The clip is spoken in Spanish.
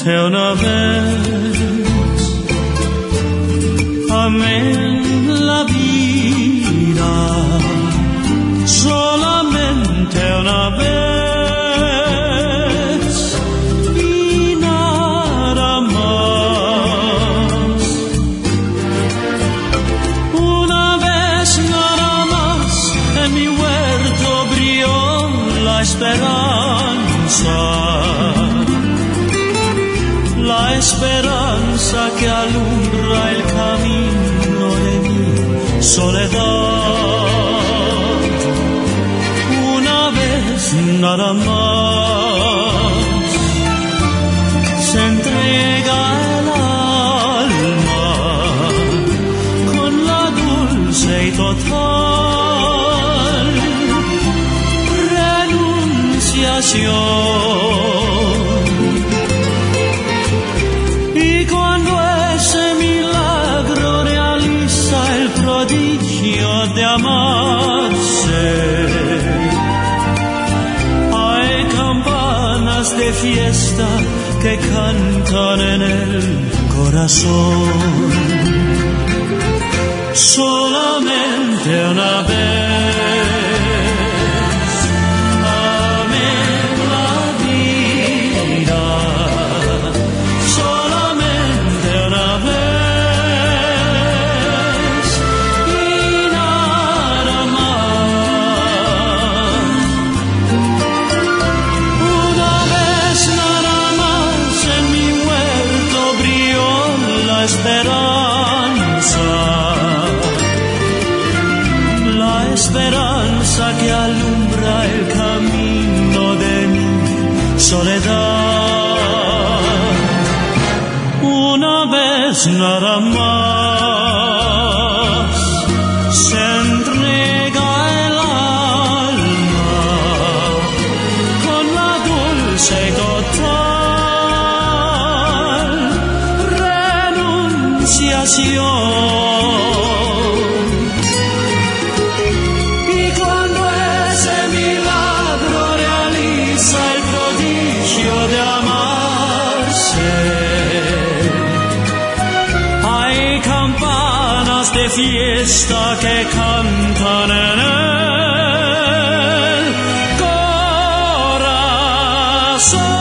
solamente una vez. Amé la vida solamente una vez y nada más. Una vez nada más en mi huerto brilló la esperanza. La esperanza que alumbra el camino de mi soledad. Una vez nada más se entrega el alma con la dulce y total renunciación. De amarse, hay campanas de fiesta que cantan en el corazón. Solamente una vez amé la vida, solamente una vez. La esperanza que alumbra el camino de mi soledad. Una vez nada más se entrega el alma con la dulce y total renunciación. De fiesta que cantan en el corazón.